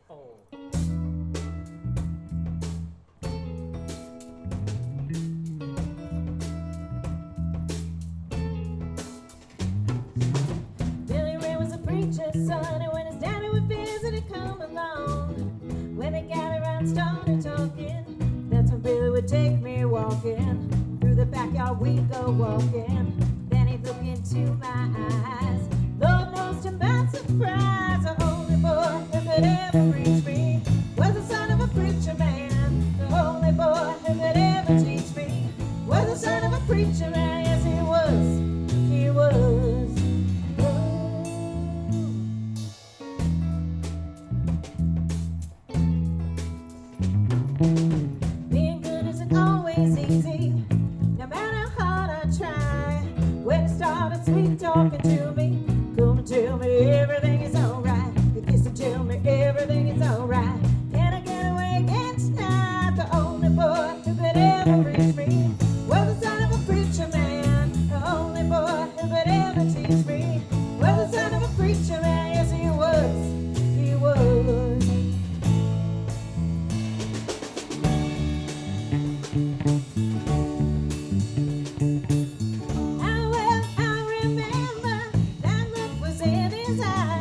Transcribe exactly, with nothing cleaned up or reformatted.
Oh. Billy Ray was a preacher's son, and when his daddy would visit, he'd come along. When they gathered around and started talking, that's when Billy would take me walking. Through the backyard we'd go walking. Then he'd look into my eyes. Lord knows to my surprise, the only boy who could ever reach me was the son of a preacher man. The only boy who could ever teach me was the son of a preacher man. Yes, he was. He was. Being good isn't always easy, no matter how hard I try. When he started sweet talking to me, come and tell me everything is alright. He kissed and tell me everything is alright. Can I get away again tonight? The only boy who could ever reach me was the son of a preacher man. The only boy who could ever teach me was the son of a preacher man. Yes, he was. He was. How well I remember that look was in his eyes.